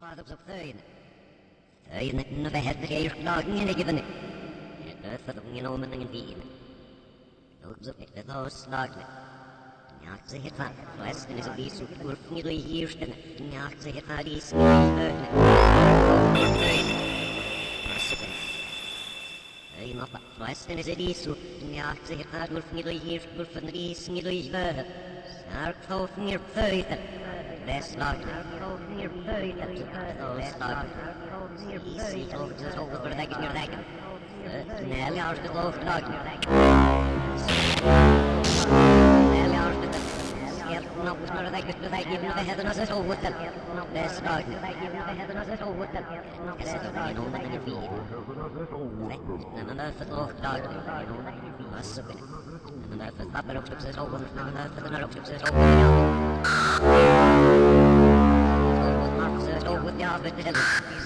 Fathers of Thane. Thane never had the air flogging in a given it. And earth of the omen and being. Those of it, those slogging. Nazi hit that, less than is a piece of work nearly years than Nazi hit that east. Hey, not less than is a piece of Nazi hit that work nearly years, work from the east nearly further. Snark off near further. Less logging. Those logging. Easy over the over the leg in your leg. Nelly out the loaf logging. Nelly out the no, it's not like the leg even if they had another soul with them. Less logging. Yes, I don't know what it be. Another for the loaf logging. What's up? Another for the papa looks upstairs over. Another for the nurse upstairs over. With the outfit, the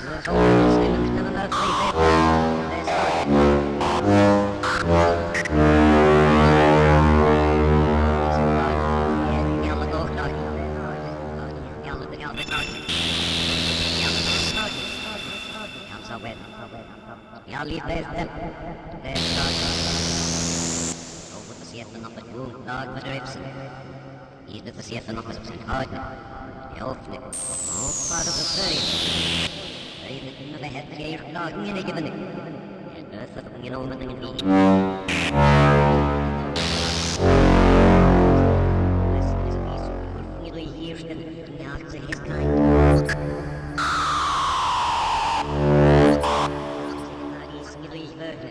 Either the CF and office and hard. Hopefully. Oh, part of the third. They never had the air flogging in a given it. And earth of the omen and being. This is a piece of work nearly years than Nazi his kind. He's nearly virgin.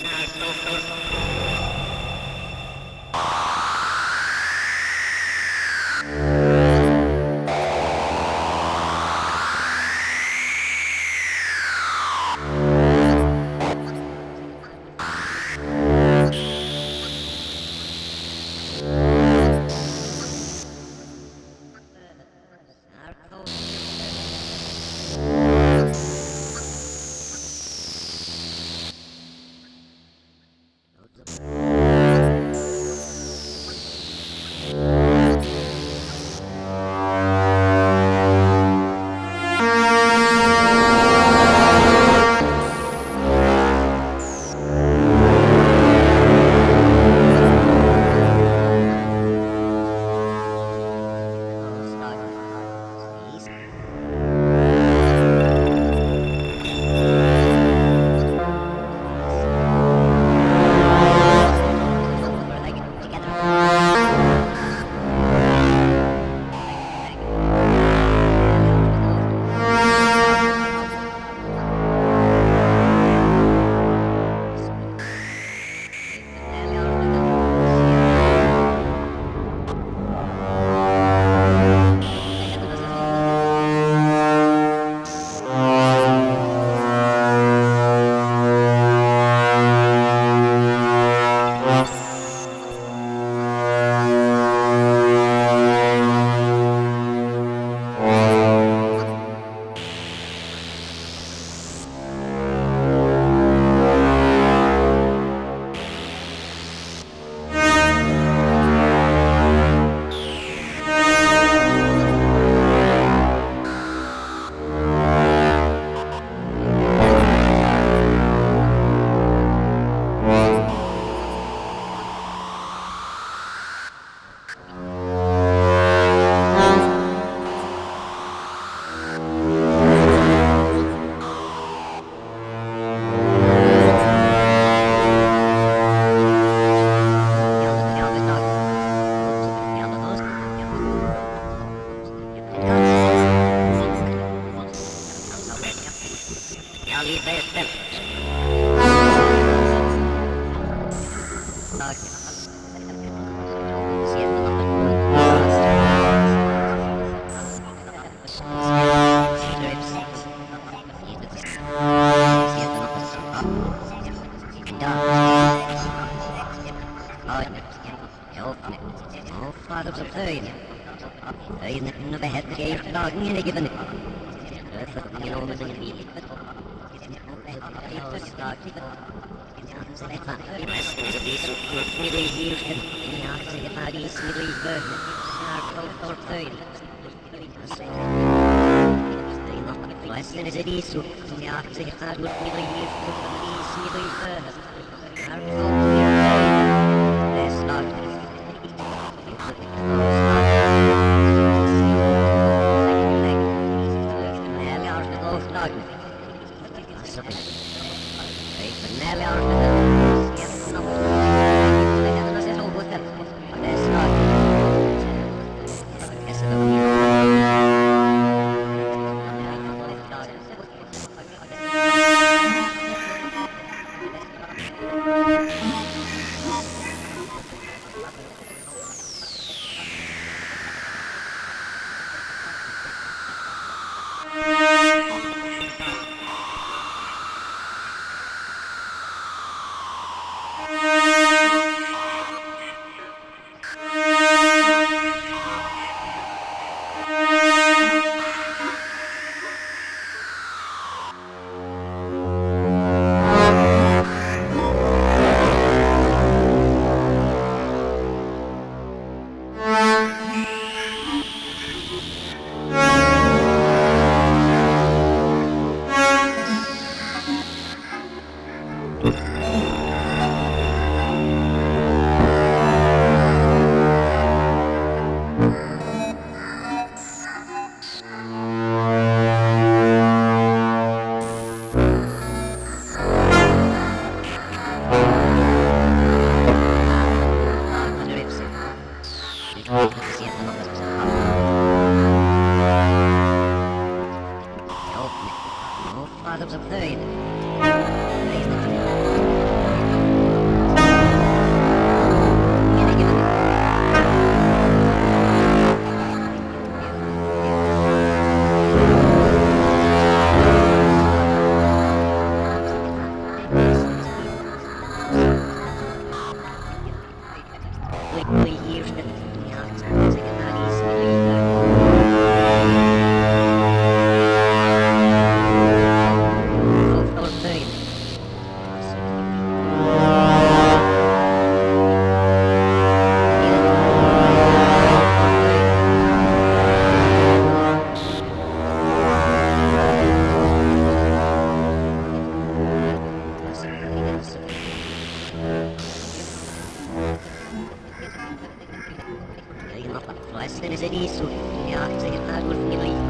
Fathers of Thane. Thane never had the air flogging in a given it. Earth of the omen and being. Flesken is het is zo. Ja, zeg het gaat wordt niet hier. Is niet hier. Maar het is not. Flesken is het is zo. Ja, zeg het gaat wordt niet hier.